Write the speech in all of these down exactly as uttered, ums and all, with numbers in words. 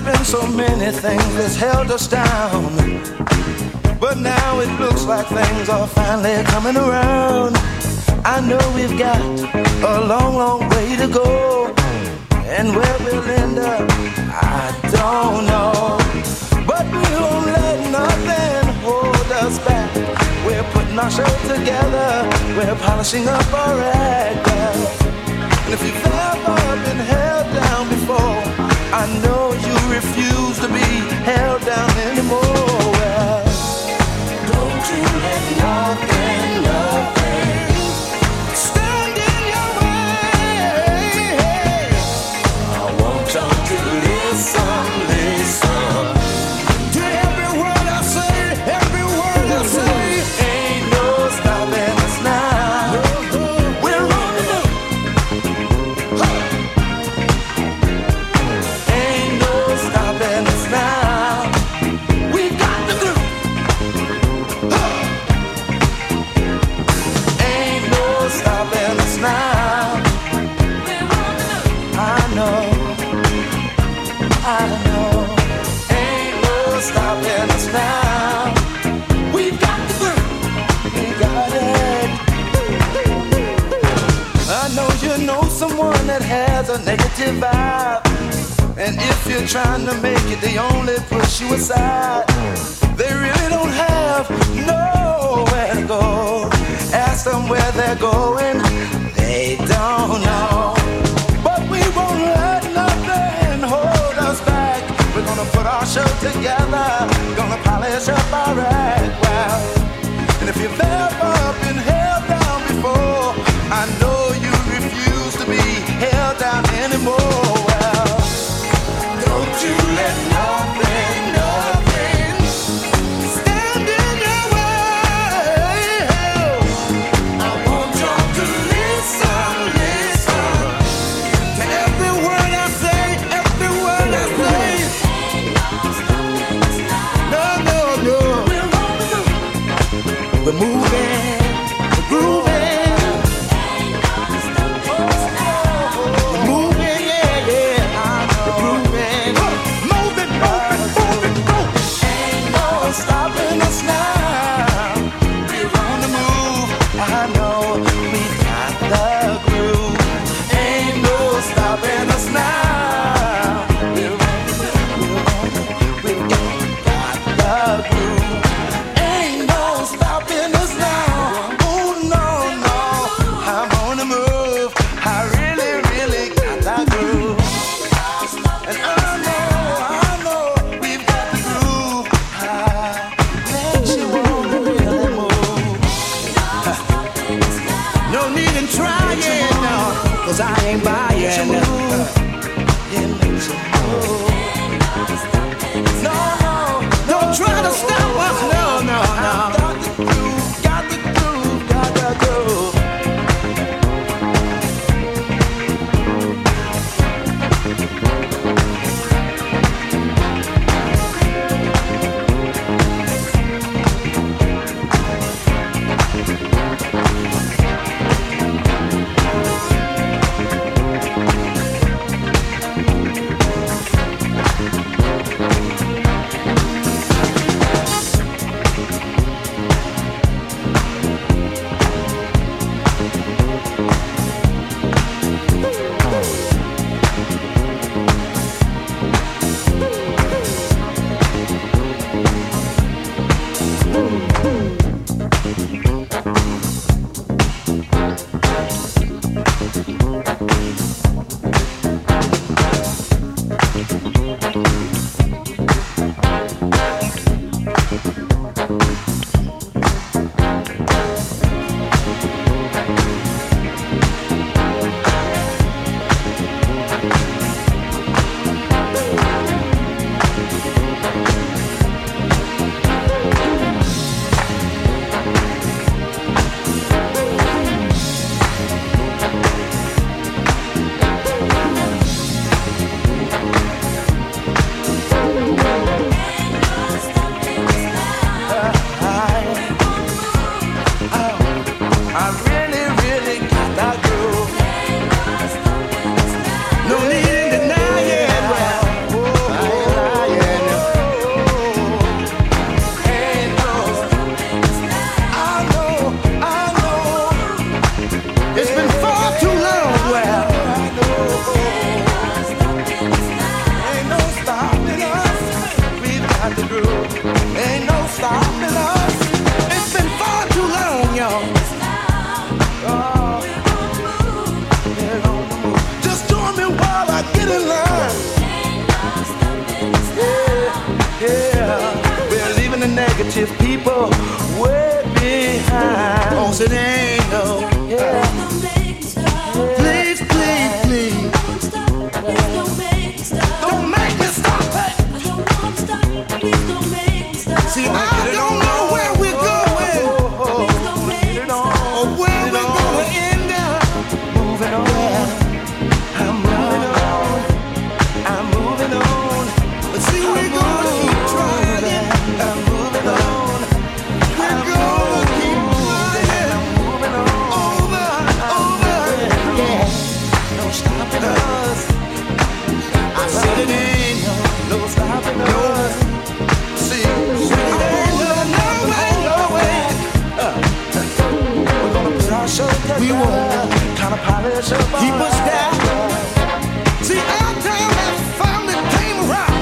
been so many things that's held us down, but now it looks like things are finally coming around. I know we've got a long, long way to go, and where we'll end up, I don't know. But we won't let nothing hold us back. We're putting our show together, we're polishing up our act. And if you've ever been held down before, I know you refuse to be held down anymore. Well, don't you let nothing, nothing stand in your way. I want y'all to listen, listen to every word I say, every word I say. Ain't no stopping us now. We're on the move. Ain't no stopping us now. We got the groove. Ain't no stopping us now. I know, I know. Ain't no stopping us now. We got the groove. We got it. I know you know someone that has a negative vibe, and if you're trying to make it, they only push you aside. They really don't have nowhere to go. Ask them where they're going, they don't know. But we won't let nothing hold us back. We're gonna put our show together, gonna polish up our act. Well, and if you've ever been held down before, I know you refuse to be held down anymore. Well, don't you let nothing, nothing stand in your way. I want y'all to listen, listen to every word I say, every word I say. No, no, no. We're moving, we're grooving. We're moving, yeah, yeah. We're grooving. Moving, moving, moving, moving. Ain't no stopping us now. We're on the move. I know we got the groove. Ain't no stopping us now. We're on the move. We're on the, we got the groove. Ain't no stopping us now. Oh no, no. I'm on the move. I really, really got that groove. And I know, I know we've got the groove. I bet you wanna really move. No need in trying, no, 'cause I ain't buying. It makes you move. No, no, don't try to stop us. No, no, no. Got the groove, got the groove, got the groove. negative people way behind. Oh, so they ain't no. Yeah. Please, please, please. Don't make me stop it. See, I don't know where we're going or where we're going to end up. Moving on. I'm moving on. I'm moving on. But see, we're going to keep trying. I'm moving on. We're going to keep trying. I'm moving on. Over, over. Yeah. No stopping us. I said it ain't No stopping us. See, it ain't no, no way, no way. We're gonna put our show together. We won't kind of polish up. keep us down. See, our time has finally came around.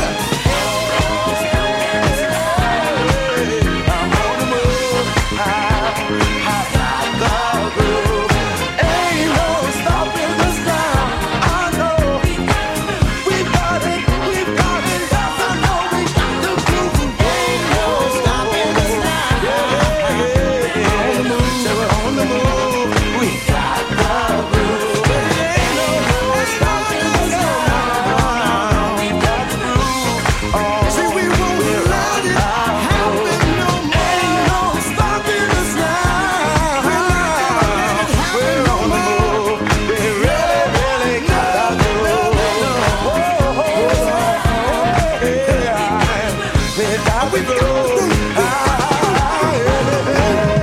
I'm on the move. I, I got the groove. Ain't no stopping us now. I know we've got it. We've got it. Yes, I know we got the groove. Ain't no stopping us now. Yeah, yeah, yeah. So we're on the move. We got the groove. Ain't no stopping us now. We got the groove. Oh, See, we won't let it happen no more. ain't no stopping us now. We're not gonna let it happen no more. We really, really got the groove. Oh, yeah. We got the groove. Ah, yeah.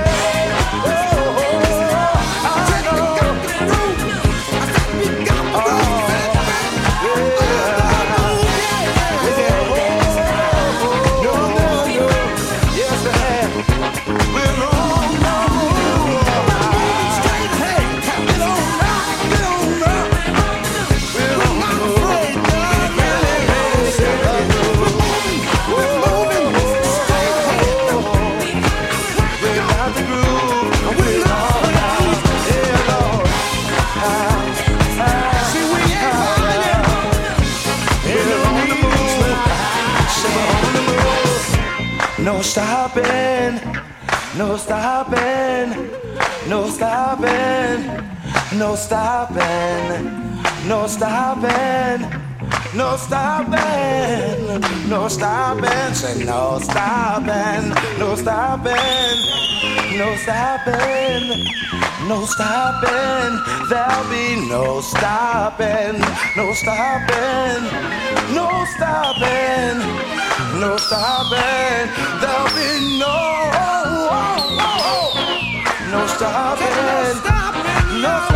No stopping, no stopping, no stopping, no stopping, no stopping, no stopping, no stopping, say no stopping, no stopping, no stopping, no stopping, there'll be no stopping, no stopping, no stopping. No stopping, there'll be no, no stopping, no